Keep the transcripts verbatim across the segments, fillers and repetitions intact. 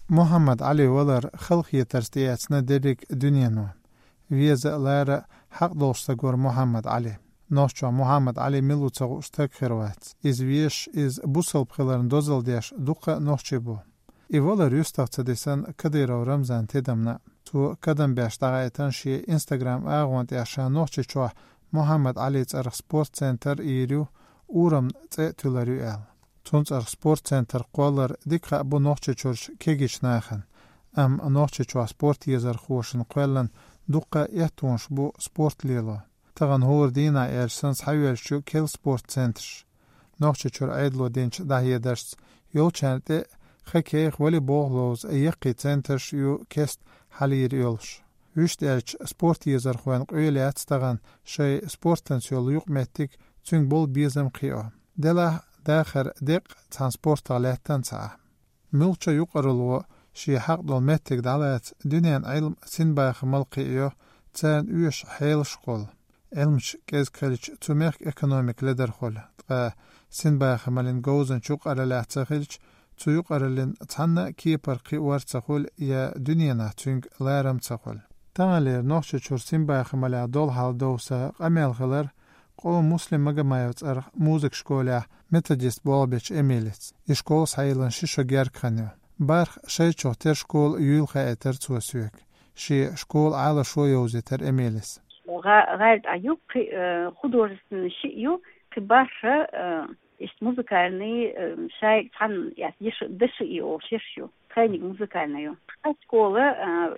محمد علی ولر خلقی ترستیعتنا درک دنیانو. ویز لاره حق داشته گر محمد علی. ناشچا محمد علی میلو تغوشتک خروات. از ویش از بوسل بخلرن دوزل دیش دوقه ناشچی بو. ای ولر یستاق تدیسن کدی رو رمزن تیدم نه. تو کدم بیشتاقایتن شی اینستاگرام آغوانت یاشان ناشچی چوه محمد علی ترخ سپورت سنتر ایریو اورم تلریو ال. تونس ار سپورت سنتر قولر دیگه ابو نوچه چورش کیگیش ناخن. ام نوچه چوا سپورت یزر خوشن قولن دوقه یهتونش بو سپورت لیلا. تغن هور دینا ایرسنس حیویر شو کل سپورت سنترش. نوچه چور ایدلو دینچ دهیه درس یو چنده خکیخ ولی بوغلوز ایقی سنترش یو کست حلیر یولش. ویشت ایرچ سپورت یزر خوان قویلیت تغن شای سپورت تنسیول یوق متیک تونگ بول بیزم قیاه. دله داخر دق ترانسبورت عليهتن ساعة. ملچا يقرلو شي حق دول متك دالات دنيان علم سين باخ ملقيو تان ويش حيل شقول. علمش كيز كاليش تميخ اكونوميك لدر خول. تقا سين باخ مالين غوزن شوق أرلات تخيلش تو يقرلين تحنا كيبر قيوار تخول يا دنيانا تونج لارم تخول. تانالير نوخش چور سين باخ مالا دول حال دوسا قميل خلر قو مسلم مگه مایوت ار موزیک شکوله متدیست بالبیچ امیلیت. اشکول سایلن شیشو گیر کنه. برخ شی چهتر شکول یول خیتر توسیک. شی شکول علا شو یوزی تر امیلیس. غير أيوب خدورسن شيء كبار ist музыкальный шай цан я еш дыши и о шершю тренинг музыкальный. А школа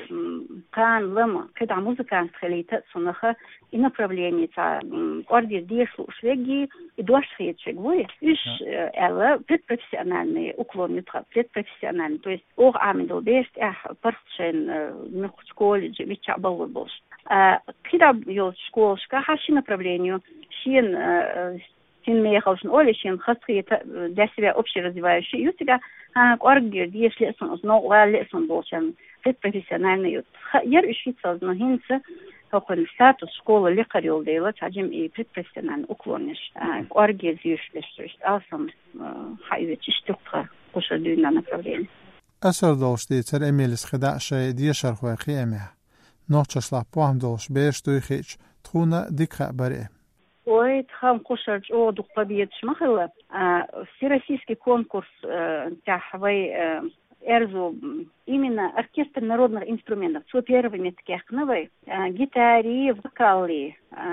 кан лама когда музыкант халита сунаха и направление та ордер дешлу швеги и дуашхет швегвой. Иш эла предпрофессиональный уклон предпрофессиональный. То есть ор амидо бест ах паршен на школе вича балбош. Когда ёл школшка хаши направлению шин син мехалшин олешин хасхита для себя общеразвивающий и у тебя оргер если сон но лесон болчан предпрофессиональный яр ищица но хинца какой статус школы лекарёл дела таджим и предпрофессиональный уклониш оргер зюшлеш алсам хайвеч штукха кушадуна направление أثر داشتی تر امیلس خداع شای دیشر خواه خیمه نوچش لحبوهم داشت بیش دوی خیچ تخونه دیگه بره Ой, тхам кушать о дух побед шмахала. Всероссийский конкурс тяхвай эрзу именно оркестр народных инструментов. Цо первыми таких новой гитари, вокали,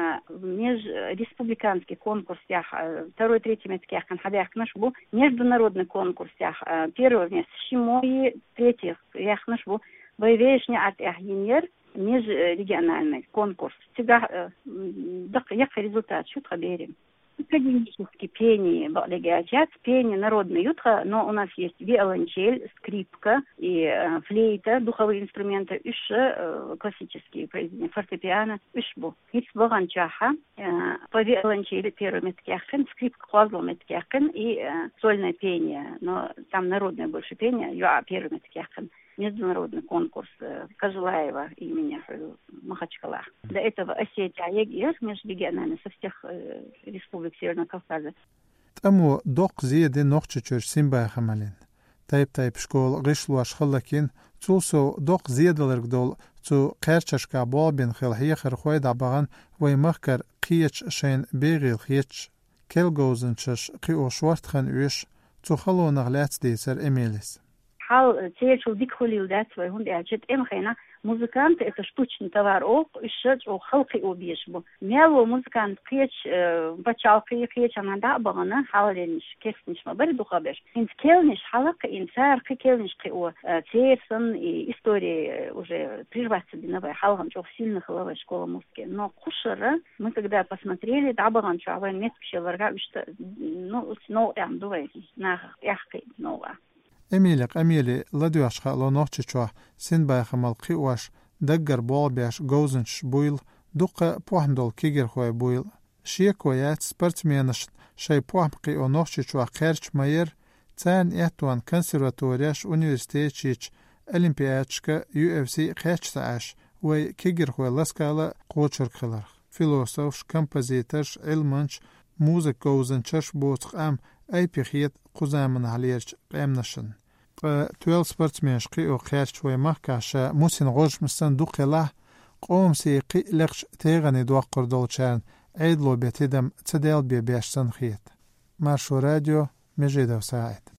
межреспубликанский конкурс тях второй, третий таких канхадях наш был международный конкурс тях первый вместе Шимои, третьих ях наш был боевешня от Ахинер. Межрегиональный конкурс. Всегда дак результат что берем. Академические пение, балагачат, пение народное ютха, но у нас есть виолончель, скрипка и флейта, духовые инструменты, еще классические произведения, фортепиано, ишбу. Есть баганчаха, по виолончели первый меткяхен, скрипка хвазл меткяхен и сольное пение, но там народное больше пение, я первый меткяхен. Международный конкурс Кожелаева имени Махачкала. До этого Осетия Егер межрегиональный со всех э, республик Северного Кавказа. Тому док зиеде нохчучур симба хамалин. Тайп тайп школ гышлу ашхаллакин цусо док зиеделерг дол цу қерчашка бабин хилхиехер хойда баган вай махкар қиеч шен бегил хиеч келгозенчаш қио швартхан уш цу хало наглац дейсер эмелис. حال تيجي وديك خلي ودات وهم بيعجب إم خينا مuzykant это штучный товар ок еще о халқи объешбу мело музыкант кеч бачалқи кеч анада багана халлениш кесниш ма бер духабеш инс келниш халака инсар келниш ки о церсон и истории уже прерваться биновая халгам çok сильно халава школа музыки но кушара мы когда посмотрели да баган чава меткше ларга что ну ну ям дуй на яхки нова Эмилик Эмили ладуаш خالو نوچچوا سن با خملقي واش دگر بول بیاش گوزنش بویل دوقه پوهندول کیگر خوی بویل شی کویات سپورتمنش شی پوهمقي او نوچچوا قرچ مایر تان اتوان کنسرواتوریاش اونیورسیتیچ اولمپیادشکا یو اف سی قاچتاش و کیگر خوی لاسکالا قوچر خلر فيلوسوف كومبوزيترش علمنش موزيك گوزنچش بوتق ام ای پیخیت قزامن حلیرچ قیمنشن. تويل سبورتسمنش قي او قياش شوي محكاشا موسين غوش مستن دوقي له قوم سي قي لقش تيغني دوقر دولشان عيد لو بيتدم تديل بي بيشتن خيت مارشو راديو مجيدة وساعد